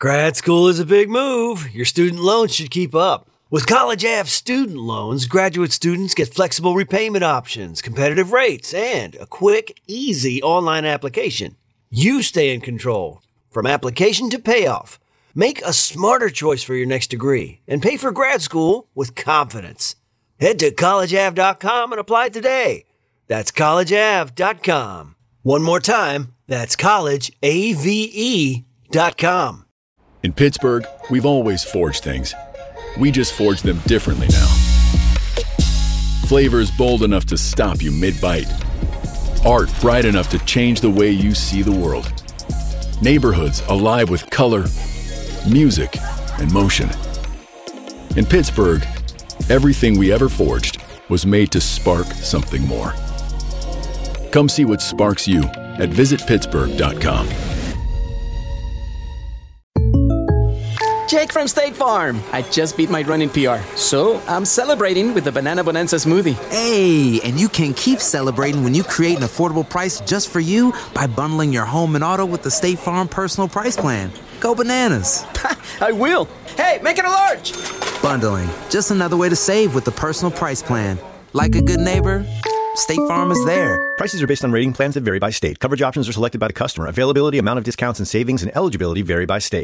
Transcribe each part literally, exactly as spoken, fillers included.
Grad school is a big move. Your student loans should keep up. With College Ave student loans, graduate students get flexible repayment options, competitive rates, and a quick, easy online application. You stay in control, from application to payoff. Make a smarter choice for your next degree and pay for grad school with confidence. Head to college ave dot com and apply today. That's college ave dot com. One more time, that's college ave dot com. In Pittsburgh, we've always forged things. We just forge them differently now. Flavors bold enough to stop you mid-bite. Art bright enough to change the way you see the world. Neighborhoods alive with color, music, and motion. In Pittsburgh, everything we ever forged was made to spark something more. Come see what sparks you at visit pittsburgh dot com. Jake from State Farm. I just beat my run in P R, so I'm celebrating with the Banana Bonanza smoothie. Hey, and you can keep celebrating when you create an affordable price just for you by bundling your home and auto with the State Farm Personal Price Plan. Go bananas. I will. Hey, make it a large. Bundling, just another way to save with the Personal Price Plan. Like a good neighbor, State Farm is there. Prices are based on rating plans that vary by state. Coverage options are selected by the customer. Availability, amount of discounts and savings, and eligibility vary by state.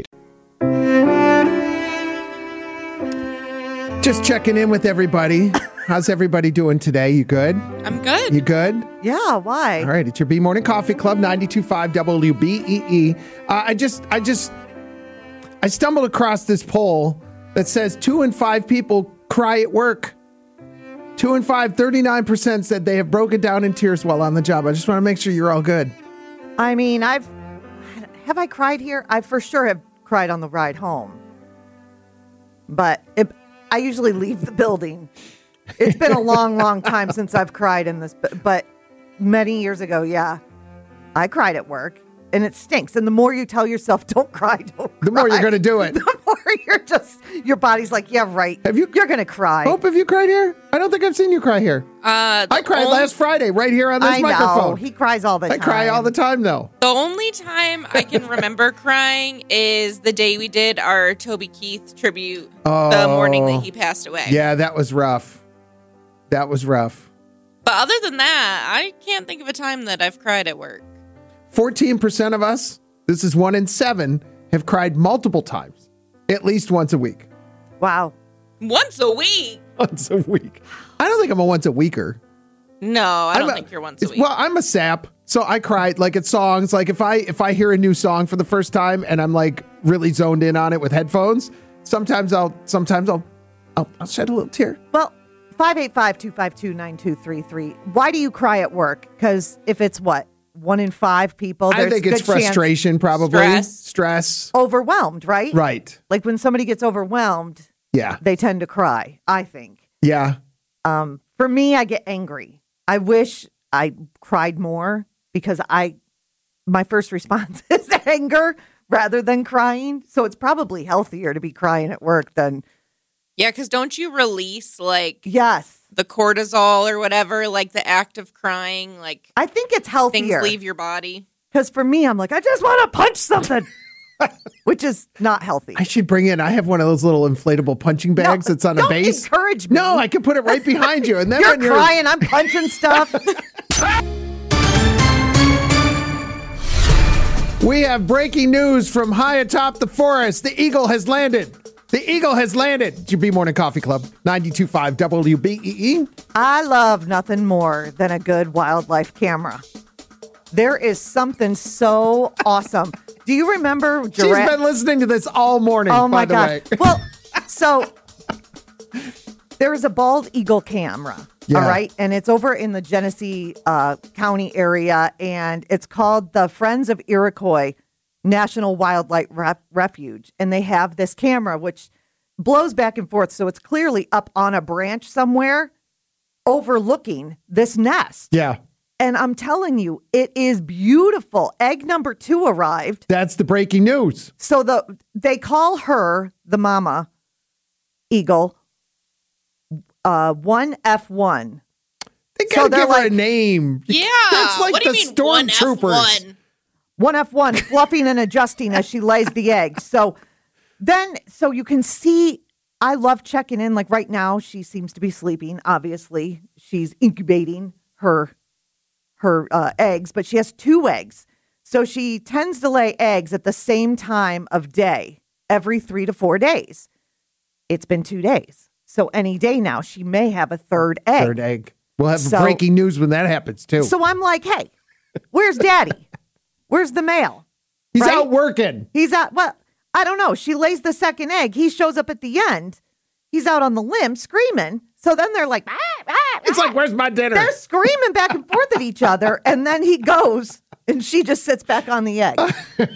Just checking in with everybody. How's everybody doing today? You good? I'm good. You good? Yeah, why? All right, it's your B Morning Coffee Club, ninety-two point five W B E E. Uh, I just, I just, I stumbled across this poll that says two in five people cry at work. Two in five, thirty-nine percent said they have broken down in tears while on the job. I just want to make sure you're all good. I mean, I've, have I cried here? I for sure have cried on the ride home. But it, I usually leave the building. It's been a long, long time since I've cried in this, but, but many years ago, yeah, I cried at work, and it stinks. And the more you tell yourself, don't cry, don't cry. The more you're going to do it. The more you're just, your body's like, yeah, right. Have you, you're going to cry. Hope, have you cried here? I don't think I've seen you cry here. Uh, I cried only, last Friday right here on this I microphone. know. He cries all the I time. I cry all the time, though. The only time I can remember crying is the day we did our Toby Keith tribute, oh, the morning that he passed away. Yeah, that was rough. That was rough. But other than that, I can't think of a time that I've cried at work. fourteen percent of us, this is one in seven, have cried multiple times, at least once a week. Wow. Once a week? Once a week. I don't think I'm a once a weeker. No, I don't I'm think a, you're once a week. Well, I'm a sap, so I cry like at songs. Like if I if I hear a new song for the first time and I'm like really zoned in on it with headphones, sometimes I'll sometimes I'll I'll, I'll shed a little tear. Well, five eight five, two five two, nine two three three. Why do you cry at work? Because if it's what? One in five people, there's I think a it's good chance- frustration, probably. Stress. Stress. Overwhelmed, right? Right. Like when somebody gets overwhelmed, Yeah. they tend to cry, I think. Yeah. Um, for me, I get angry. I wish I cried more because I, my first response is anger rather than crying. So it's probably healthier to be crying at work than. Yeah, because don't you release like Yes. the cortisol or whatever, like the act of crying, like I think it's healthier. things leave your body? Because for me, I'm like, I just want to punch something, which is not healthy. I should bring in, I have one of those little inflatable punching bags No, that's on a don't base. encourage me. No, I can put it right behind you. And then You're when you're crying, I'm punching stuff. We have breaking news from high atop the forest. The eagle has landed. The eagle has landed. It's your B Morning Coffee Club, ninety-two point five W B E E. I love nothing more than a good wildlife camera. There is something so awesome. Do you remember giraffe? She's been listening to this all morning, Oh my by the gosh. Well, so there is a bald eagle camera. Yeah. All right. And it's over in the Genesee uh, County area. And it's called the Friends of Iroquois National Wildlife Ref- Refuge. And they have this camera, which blows back and forth. So it's clearly up on a branch somewhere overlooking this nest. Yeah. And I'm telling you, it is beautiful. Egg number two arrived. That's the breaking news. So the they call her, the mama eagle, uh, one F one. They So gotta they're give her like- a name. Yeah. That's like what do the you mean, one F stormtroopers. one? one F one, fluffing and adjusting as she lays the egg. So then, so you can see, I love checking in. Like right now, she seems to be sleeping. Obviously, she's incubating her her uh, eggs, but she has two eggs. So she tends to lay eggs at the same time of day, every three to four days. It's been two days. So any day now, she may have a third egg. Third egg. We'll have So- breaking news when that happens, too. So I'm like, hey, where's daddy? Where's the male? He's right? out working. He's out. Well, I don't know. She lays the second egg. He shows up at the end. He's out on the limb screaming. So then they're like, ah, ah, It's ah. like, where's my dinner? They're screaming back and forth at each other. And then he goes and she just sits back on the egg.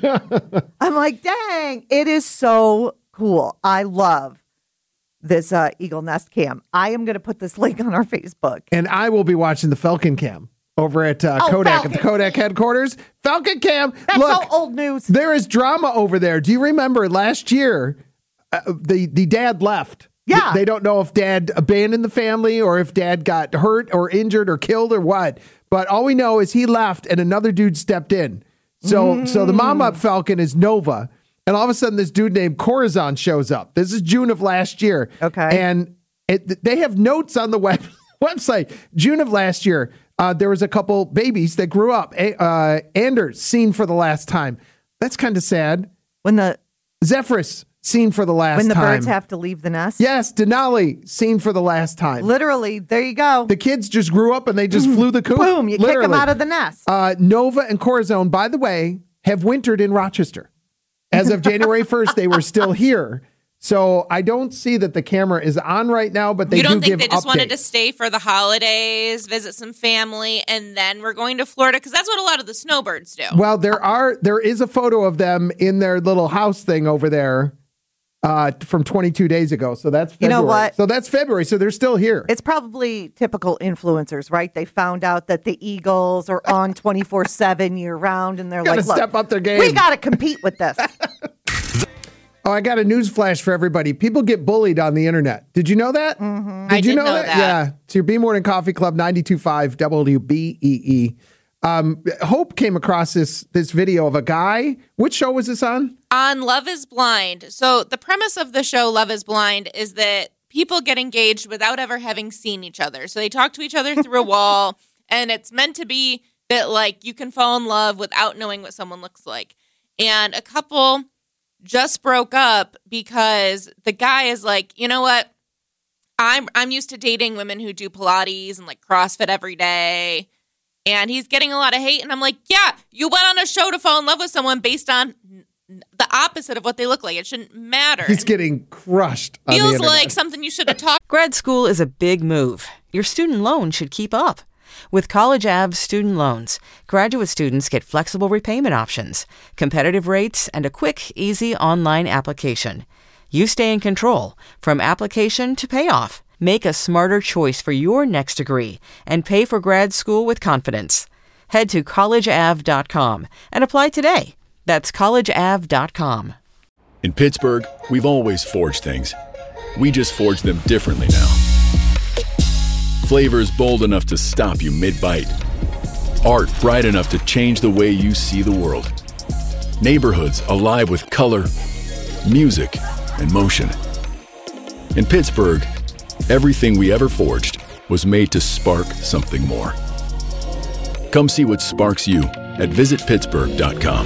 I'm like, dang, it is so cool. I love this uh, Eagle Nest Cam. I am going to put this link on our Facebook. And I will be watching the Falcon Cam over at uh, Oh, Kodak Falcon. at the Kodak headquarters. Falcon Cam. That's Look, so old news. there is drama over there. Do you remember last year, uh, the, the dad left? Yeah. They don't know if dad abandoned the family or if dad got hurt or injured or killed or what. But all we know is he left and another dude stepped in. So, mm. so the mama Falcon is Nova. And all of a sudden, this dude named Corazon shows up. This is June of last year. Okay. And it, they have notes on the web, website. June of last year, uh, there was a couple babies that grew up. Uh, Anders, seen for the last time. That's kind of sad. When the Zephyrus, seen for the last when the time. birds have to leave the nest. Yes, Denali, seen for the last time. Literally, there you go. The kids just grew up and they just flew the coop. Boom, you Literally. kick them out of the nest. Uh, Nova and Corazon, by the way, have wintered in Rochester. As of January first, they were still here. So I don't see that the camera is on right now, but they you don't do think give they just updates. wanted to stay for the holidays, visit some family, and then we're going to Florida? Because that's what a lot of the snowbirds do. Well, there are there is a photo of them in their little house thing over there uh, from twenty-two days ago. So that's February. You know what? So that's February. So they're still here. It's probably typical influencers, right? They found out that the Eagles are on twenty-four seven year round, and they're Gotta like, look, step up their game. we got to compete with this. Oh, I got a news flash for everybody. People get bullied on the internet. Did you know that? Mm-hmm. Did I you did know, know that? that. Yeah. It's your B Morning Coffee Club ninety-two point five W B E E. Um, Hope came across this this video of a guy. Which show was this on? On Love is Blind. So the premise of the show Love is Blind is that people get engaged without ever having seen each other. So they talk to each other through a wall, and it's meant to be that, like, you can fall in love without knowing what someone looks like. And a couple just broke up because the guy is like, you know what? I'm I'm used to dating women who do Pilates and like CrossFit every day. And he's getting a lot of hate. And I'm like, yeah, you went on a show to fall in love with someone based on the opposite of what they look like. It shouldn't matter. He's getting crushed. On the Feels internet. like something you should have talked. Grad school is a big move. Your student loan should keep up. With College Ave student loans, graduate students get flexible repayment options, competitive rates, and a quick, easy online application. You stay in control from application to payoff. Make a smarter choice for your next degree and pay for grad school with confidence. Head to college ave dot com and apply today. That's college ave dot com. In Pittsburgh, we've always forged things. We just forge them differently now. Flavors bold enough to stop you mid-bite. Art bright enough to change the way you see the world. Neighborhoods alive with color, music, and motion. In Pittsburgh, everything we ever forged was made to spark something more. Come see what sparks you at visit pittsburgh dot com.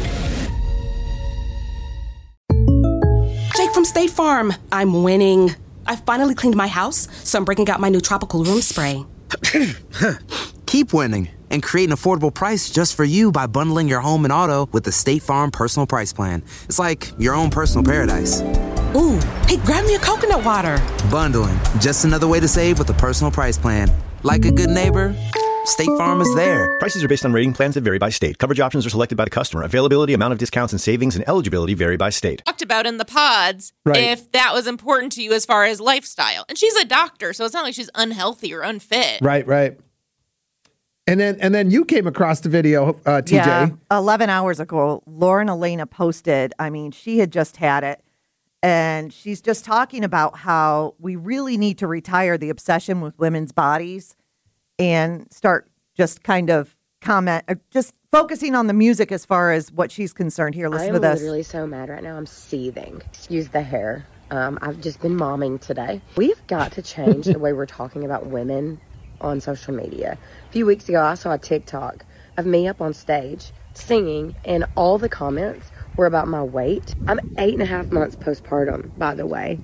Jake from State Farm. I'm winning. I finally cleaned my house, so I'm breaking out my new tropical room spray. Keep winning and create an affordable price just for you by bundling your home and auto with the State Farm Personal Price Plan. It's like your own personal paradise. Ooh, hey, grab me a coconut water. Bundling, just another way to save with the Personal Price Plan. Like a good neighbor, State Farm is there. Prices are based on rating plans that vary by state. Coverage options are selected by the customer. Availability, amount of discounts and savings, and eligibility vary by state. Talked about in the pods Right. if that was important to you as far as lifestyle. And she's a doctor, so it's not like she's unhealthy or unfit. Right, right. And then and then you came across the video, uh, T J. Yeah, eleven hours ago, Lauren Elena posted, I mean, she had just had it. And she's just talking about how we really need to retire the obsession with women's bodies and start just kind of comment, uh, just focusing on the music as far as what she's concerned. Here, listen I to am this. literally so mad right now. I'm seething. Excuse the hair. Um, I've just been momming today. We've got to change the way we're talking about women on social media. A few weeks ago, I saw a TikTok of me up on stage singing, and all the comments were about my weight. I'm eight and a half months postpartum, by the way.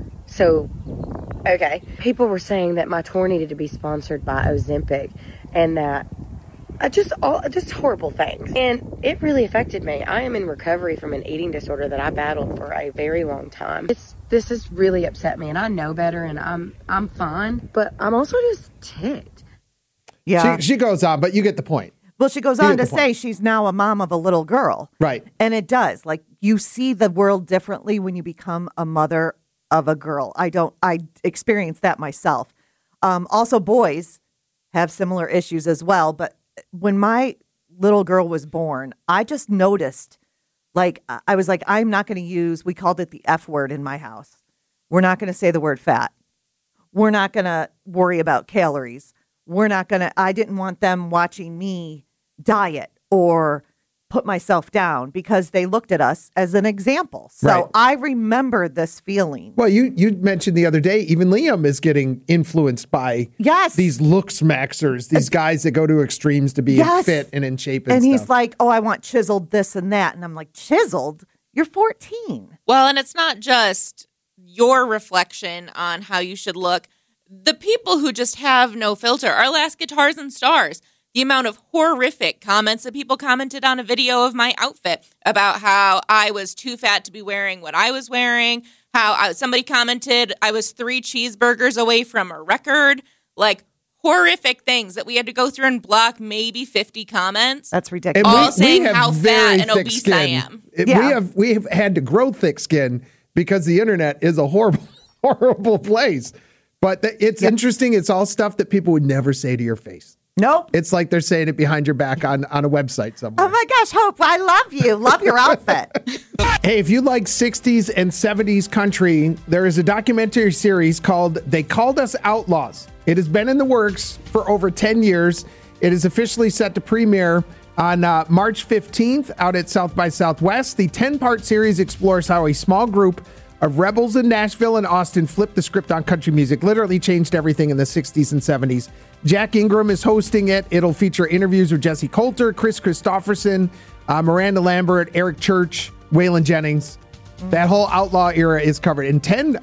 So, okay. People were saying that my tour needed to be sponsored by Ozempic, and that uh, just all just horrible things. And it really affected me. I am in recovery from an eating disorder that I battled for a very long time. It's, this has really upset me, and I know better, and I'm I'm fine, but I'm also just ticked. Yeah. She, she goes on, but you get the point. Well, she goes You on get to the say point. she's now a mom of a little girl. Right. And it does. Like, you see the world differently when you become a mother of a girl. I don't, I experienced that myself. Um, also, boys have similar issues as well. But when my little girl was born, I just noticed, like, I was like, I'm not going to use, we called it the F word in my house. We're not going to say the word fat. We're not going to worry about calories. We're not going to, I didn't want them watching me diet or put myself down because they looked at us as an example. So Right. I remember this feeling. Well, you you mentioned the other day, even Liam is getting influenced by Yes. these looks maxers, these guys that go to extremes to be Yes. fit and in shape and, And stuff. he's like, oh, I want chiseled this and that. And I'm like, chiseled? You're fourteen. Well, and it's not just your reflection on how you should look. The people who just have no filter are Last Guitars and Stars. The amount of horrific comments that people commented on a video of my outfit about how I was too fat to be wearing what I was wearing, how I, somebody commented I was three cheeseburgers away from a record, like horrific things that we had to go through and block maybe fifty comments. That's And ridiculous. all we- saying we have how very fat and thick obese skin. I am. It- Yeah. We have we have had to grow thick skin because the internet is a horrible, horrible place. But th- it's Yep. interesting. It's all stuff that people would never say to your face. Nope. It's like they're saying it behind your back on, on a website somewhere. Oh my gosh, Hope, I love you. Love your outfit. Hey, if you like sixties and seventies country, there is a documentary series called They Called Us Outlaws. It has been in the works for over ten years. It is officially set to premiere on uh, March fifteenth out at South by Southwest. The ten-part series explores how a small group of rebels in Nashville and Austin flipped the script on country music, literally changed everything in the sixties and seventies. Jack Ingram is hosting it. It'll feature interviews with Jesse Coulter, Chris Christopherson, uh, Miranda Lambert, Eric Church, Waylon Jennings. That whole outlaw era is covered in ten,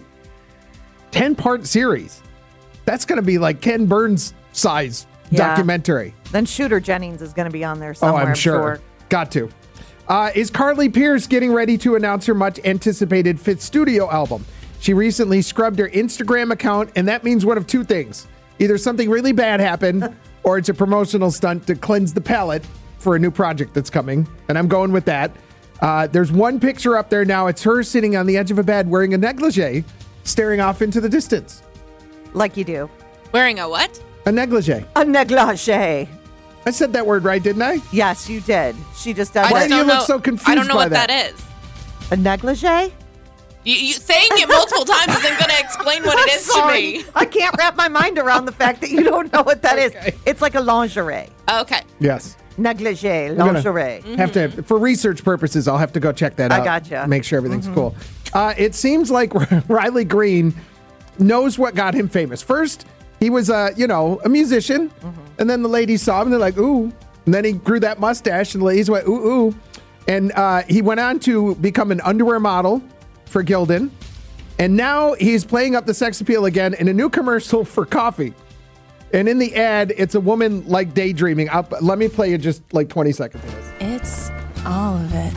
ten-part series. That's going to be like Ken Burns size Yeah. documentary. Then Shooter Jennings is going to be on there Oh, somewhere. I'm sure. Got to. Uh, is Carly Pearce getting ready to announce her much anticipated fifth studio album? She recently scrubbed her Instagram account, and that means one of two things. Either something really bad happened, or it's a promotional stunt to cleanse the palate for a new project that's coming. And I'm going with that. Uh, there's one picture up there now. It's her sitting on the edge of a bed wearing a negligee, staring off into the distance. Like you do. Wearing a what? A negligee. A negligee. I said that word right, didn't I? Yes, you did. She just does. I Why just do you don't look know- so confused I don't know by what that? that is. A negligee? You, you saying it multiple times isn't going to explain what it I'm is sorry. to me. I can't wrap my mind around the fact that you don't know what that is. Okay. It's like a lingerie. Okay. Yes. Negligee, I'm gonna lingerie. Have to, for research purposes, I'll have to go check that I out. gotcha. Make sure everything's Mhm. cool. Uh, it seems like Riley Green knows what got him famous. First, he was a, you know, a musician, and then the ladies saw him and they're like, ooh. And then he grew that mustache and the ladies went, ooh, ooh. And uh, he went on to become an underwear model for Gildan. And now he's playing up the sex appeal again in a new commercial for coffee. And in the ad, it's a woman like daydreaming. I'll, let me play you just like twenty seconds of this. It's all of it.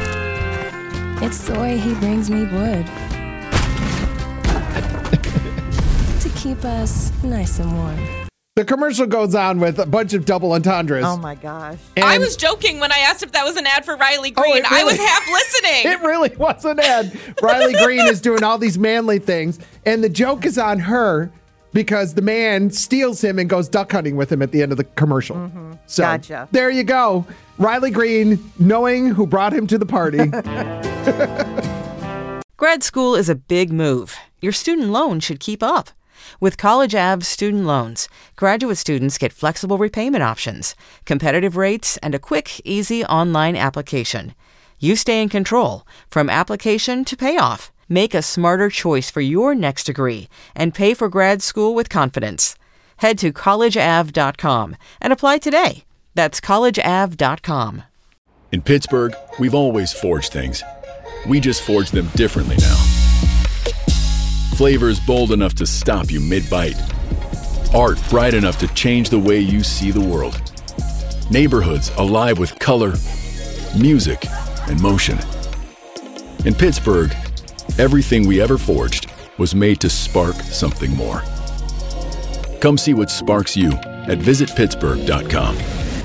It's the way he brings me wood. To keep us nice and warm. The commercial goes on with a bunch of double entendres. Oh my gosh. I was joking when I asked if that was an ad for Riley Green. Oh, it I was really- half listening. It really was an ad. Riley Green is doing all these manly things, and the joke is on her because the man steals him and goes duck hunting with him at the end of the commercial. Mm-hmm. So Gotcha. there you go. Riley Green, knowing who brought him to the party. Grad school is a big move. Your student loan should keep up. With College Ave student loans, graduate students get flexible repayment options, competitive rates, and a quick, easy online application. You stay in control from application to payoff. Make a smarter choice for your next degree and pay for grad school with confidence. Head to college ave dot com and apply today. That's college ave dot com. In Pittsburgh, we've always forged things. We just forge them differently now. Flavors bold enough to stop you mid-bite. Art bright enough to change the way you see the world. Neighborhoods alive with color, music, and motion. In Pittsburgh, everything we ever forged was made to spark something more. Come see what sparks you at visit pittsburgh dot com.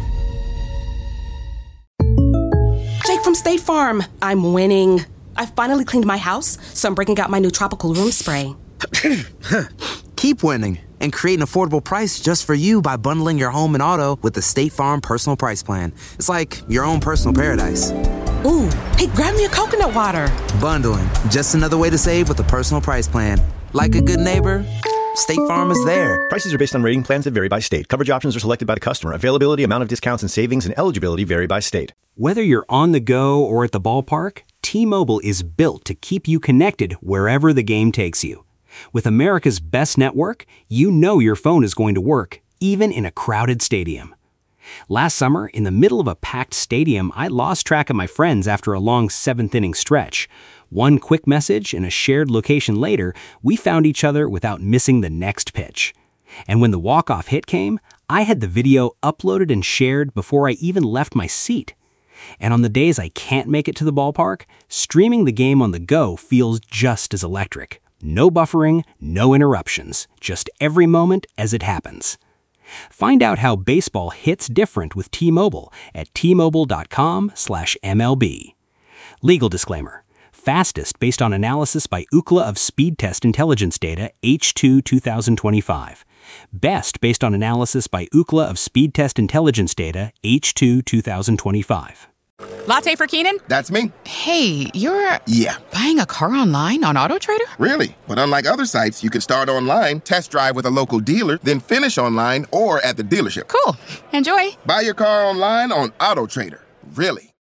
Jake from State Farm. I'm winning. I finally cleaned my house, so I'm breaking out my new tropical room spray. Keep winning and create an affordable price just for you by bundling your home and auto with the State Farm Personal Price Plan. It's like your own personal paradise. Ooh, hey, grab me a coconut water. Bundling, just another way to save with the Personal Price Plan. Like a good neighbor, State Farm is there. Prices are based on rating plans that vary by state. Coverage options are selected by the customer. Availability, amount of discounts and savings, and eligibility vary by state. Whether you're on the go or at the ballpark, T-Mobile is built to keep you connected wherever the game takes you. With America's best network, you know your phone is going to work, even in a crowded stadium. Last summer, in the middle of a packed stadium, I lost track of my friends after a long seventh-inning stretch. One quick message and a shared location later, we found each other without missing the next pitch. And when the walk-off hit came, I had the video uploaded and shared before I even left my seat. And on the days I can't make it to the ballpark, streaming the game on the go feels just as electric. No buffering, no interruptions, just every moment as it happens. Find out how baseball hits different with T-Mobile at T Mobile dot com slash M L B. Legal disclaimer. Fastest based on analysis by Ookla of Speed Test Intelligence Data H two twenty twenty-five. Best based on analysis by Ookla of Speed Test Intelligence Data H two twenty twenty-five. Latte for Keenan? That's me. Hey, you're... Yeah. Buying a car online on AutoTrader? Really? But unlike other sites, you can start online, test drive with a local dealer, then finish online or at the dealership. Cool. Enjoy. Buy your car online on AutoTrader. Really.